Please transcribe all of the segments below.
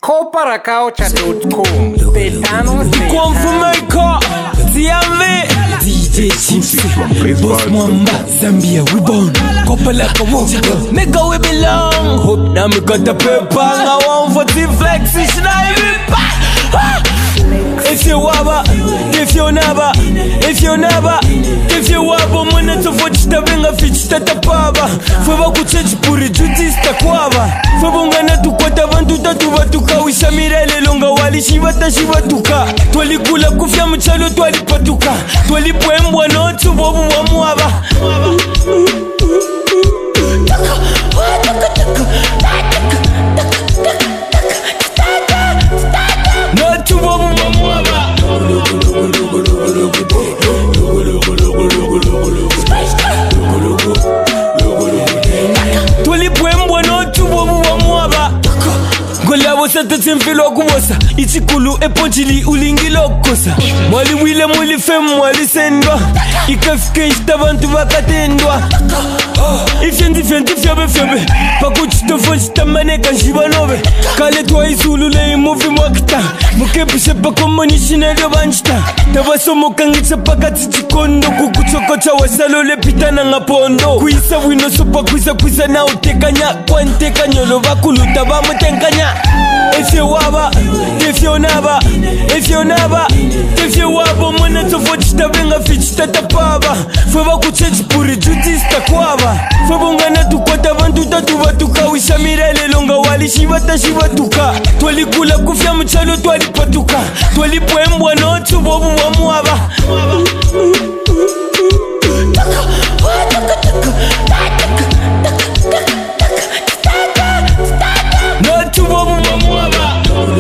Koparakaucha.com. Confirmaker, TMV, DJ Chipsy, Boss Mwamba, Zambia, we born. Kopalaka Water, nigga we belong. Hope now me got the paper, I want for the flex, it's not even back. If you waba, if you never, if you never, if you waba, mwana tofuchita venga fichita tapaba. Fweba kuchechi puri jutista kwaba. Fweba ungana tukwata vantu tatuva tukawisha mirele longa wali shivata shivatuka. Twali kula kufya mchalo twali patuka. Twali pwembwa notu bobu wa muaba. Notu bobu wa muaba. Twali pwembwa notu bobu wa muaba. Gola wosa tetsemfilo kuwosa Ichikulu eponchili ulingilo kosa Mwali wile mwili fem mwali sendwa Ikafike ishtabantu wakatendwa Ifyendi fyobe Pakuchito fonchita maneka nshibanobe Kale tuwa isulu le imuvi mwakita Mukepushe pako nishinedo banchita Tabasomo kangitsa pakati chikondo Kukuchokocha wasalo le pitana ngapondo Kuisa wino sopa kuisa na utekanya Kwa ntekanya lo vakuluta bamutenkanya If you waba, if you never, if you never, if you waba, mwana tofuchita venga fichita tapaba. Fweba kuchechi puri jutista kwaba. Fweba ungana tukwata vantu tatuva tukawisha mirele longa wali shivata shivatuka. Twali kula kufya mchalo twali patuka. Twali pwembwa notu bobu wa muaba. Notu bobu wa muaba.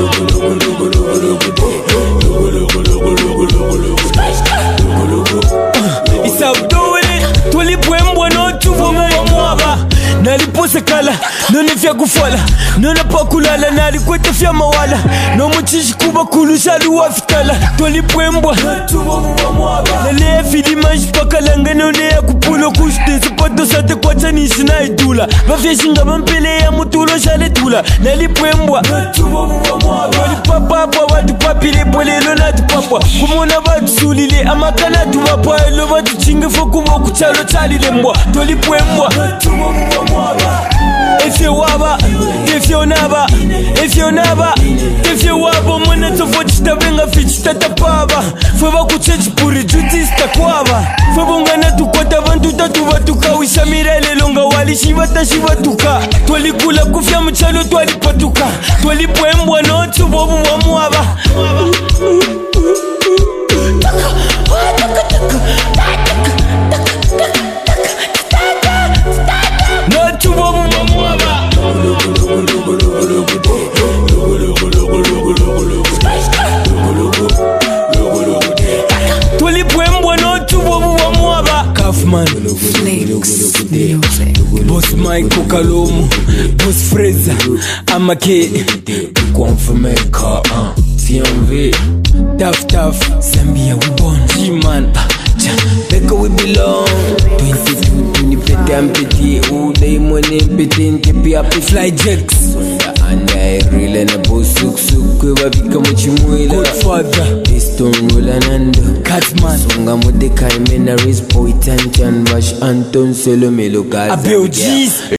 Twali pwembwa notu bobu wa muaba. Nalipose kala, none fya kufola. Nona pakulala, nalikwete fya mawala. No muchishi kuba kulusha luwa fitala. Twali pwembwa notu bobu wa muaba. Nalea fili manji pakalanga none ya kupulo kushte. Sipato sate kwa chanisi na idula. Vafyeshinga mampele ya mutulo shale tula. Nalipwembwa notu bobu wa muaba. Twali papapa watu papile polelo natu papa. Kumona watu sulile amakana tuwapa. Elo watu chinge foku woku chalo chali lembwa. Twali pwembwa notu bobu wa muaba. If you waba, if you never, if you never, if you waba, mwana tofuchita venga fichita tapaba. Fweba kuchechi puri jutista kwaba. Fweba ungana tukwata vantu tatuva tukawisha mirele longa wali shivata shivatuka. Twali kula kufya mchalo twali patuka. Twali pwembwa notu bobu wa muaba. Notu bobu wa muaba. Twali pwembwa notu bobu wa muaba. Kaufman Boss Mike Kalomo Boss Freza Amake Confirmaker TMV Tough Zambia we born G-Man Beka we belong 22 pete ampeti Uday mwene pete ntepi api Fly Jacks Sonda anda irila na bo suk Kwe wavika mchimwela Godfather Piston rola nando Catman Songa modeka imena race boy Tantan Vash Anton Solo Melo Gaza Abeo G's